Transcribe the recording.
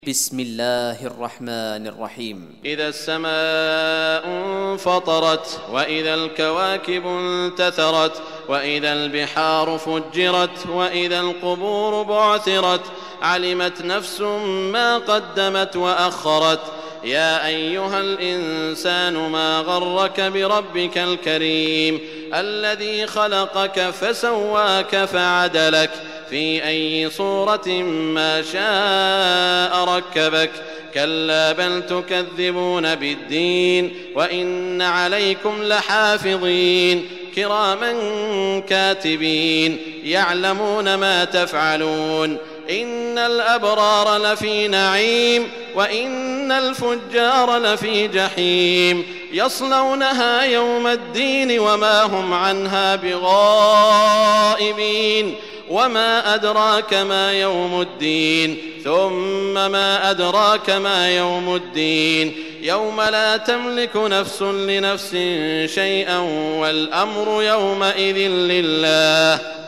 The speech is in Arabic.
بسم الله الرحمن الرحيم. إذا السماء انفطرت وإذا الكواكب انتثرت وإذا البحار فجرت وإذا القبور بعثرت علمت نفس ما قدمت وأخرت. يا أيها الإنسان ما غرك بربك الكريم الذي خلقك فسواك فعدلك في أي صورة ما شاء ركبك. كلا بل تكذبون بالدين وإن عليكم لحافظين كراما كاتبين يعلمون ما تفعلون. إن الأبرار لفي نعيم وإن الفجار لفي جحيم يصلونها يوم الدين وما هم عنها بغائبين. وما أدراك ما يوم الدين ثم ما أدراك ما يوم الدين يوم لا تملك نفس لنفس شيئا والأمر يومئذ لله.